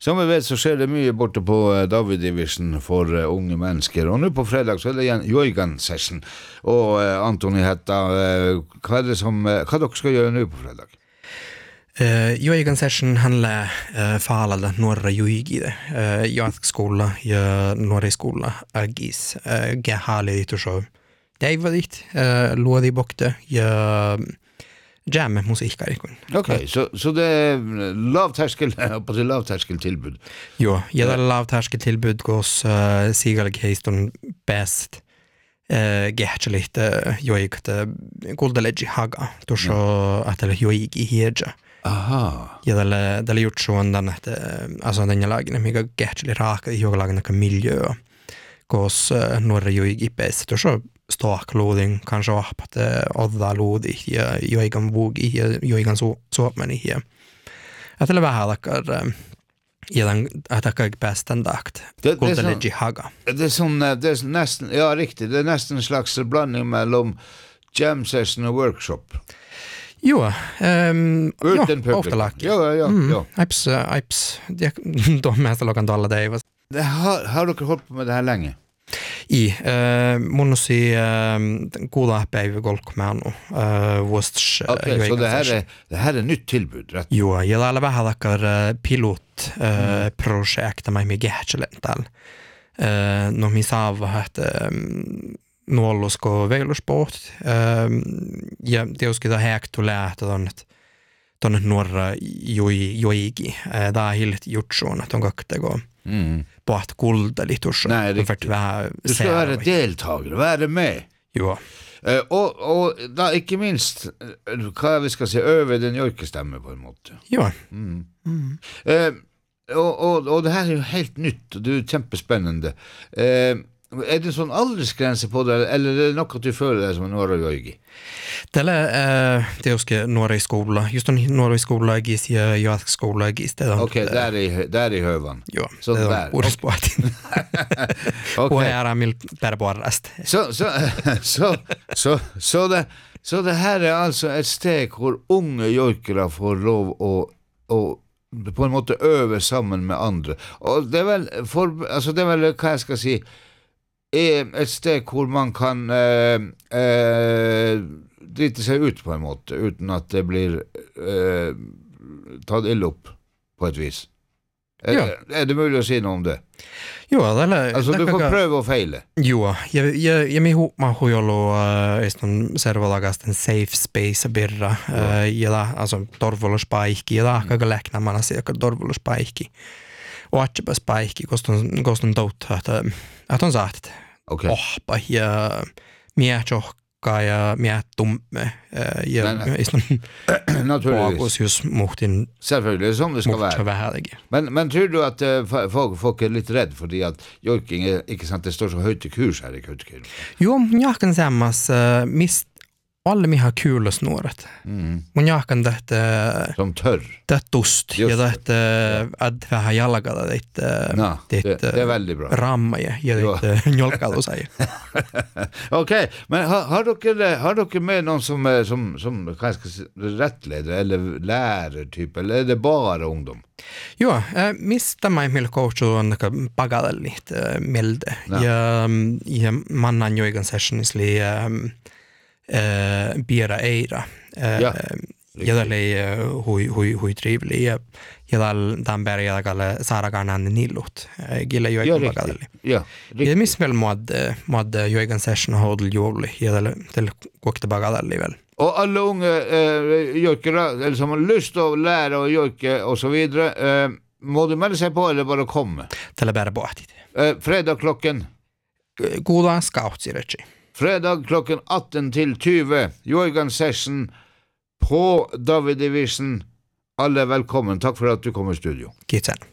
Som vi vet så skjer det mye borte på David Division for unge mennesker. Og nå på fredag så det igjen Joigan Session. Og Antoni Hetta, hva dere skal gjøre nå på fredag? Joigan Session handlar förhållande några joigide. Jag skola, jag några skola, agis, gehali dit och så. Det var dit, lådi bokte, jag jam musikar. Okej, så det är lavterskel tilbud. Jo, jag har lavterskeltilbud hos Sigalgeiston bäst. Gehtä lite joigte kuldelegi haga, tuossa att joigi hieja. Aha. Ja tällä gjort så att alltså den lagna mikä gehtä raaka jogalagna miljö. Kos några joigi bäst tuossa ståkloding kanske att odda lodi ja joigan vugi ja joigan suomeni ja. Att det var halakar ja attacka bästen dakt. Kuldelegi haga. Det är nästan ja riktigt, det är nästan en slags blandning mellan jam session och workshop. Jo, ofta lack. Ja. Ips, de mesta lokan alla det var. Det har du hållit på med det här länge? Monosi goda päivä golkmanu vuosts. Okej, så det här är nytt tillbud, rätt? Jo, jag alla vähällakar pilot projekt med mig gehtälental. No mi saava att nuollusko veilusport. Ja tietysti tämä hektu lähtö tuonne nuorra joigi. Tämä on hillit jutsuun, että on kaktego på att kuldeli tuossa. Nej, riktigt. Du ska vara deltagare, vara med. Jo. Och da, ikke minst, hva vi skal se över den jörkestemme på en måte. Jo. Och det här är ju helt nytt och det är kämpespännande. Är det sån aldersgräns på det eller är det något att du följer det som några joigi? Tällä teoske nuori skola, just on nuori skola gis ja jatskola gis. Okej, där i hövan. Jo, så det där. Ursport. Och här är mil per borrast. Så det här är alltså ett steg hvor unge jojkere får lov och på en måte över samman med andra. Och det är väl alltså det är väl vad jag ska säga ett steg hvor man kan drita sig ut på en måte utan att det blir tatt illa upp på ett vis. Är det möjligt att säga något om det? Jo, alltså du får pröva och fejla. Jo, jag mi huomaa huijolu istun servolagasten safe space birra ja alltså torvoluspaikki ja kaga läknämän asia torvoluspaikki. Och atsepas paikki koston toutta että on saat. Okej. Ohpa ja miehjohka ja miehtumme ja istun naturligtvis just muhtin. Selvfølgelig som det ska vara. Men tror du att folk är lite rädd för att jojking är inte sant det står så högt i kurs här i Kutkil? Jo, jag kan säga mist alla mi har kul snåret. Men jag kan det som törr. Det tost. Ja det att ha jalgada det är väldigt bra. Ramma jag det njolkado säger. Okej, men har du med någon som kanske rättledare eller lärare typ eller är det bara ungdom? Jo, mistä mä millä coach on pagalla lite melde. Ja mannan joigan sessionsli Biera Eira. Jag hui trivlig. Jag den bärga galle Saragarnan nillut. Gilla ju inte pagalle. Ja. Jag missväl mod joigan session hodl jolli. Jag till kokte pagalle väl. Och alla unga jojkare eller som har lust att lära och jojka och så vidare må du med sig på eller bara komma? Tällä bara båtit. Fredag klockan goda scoutsirechi. Fredag klokken 18 til 20, Joigan Session på David Division. Alle velkommen. Takk for at du kom i studio. Gitt sen.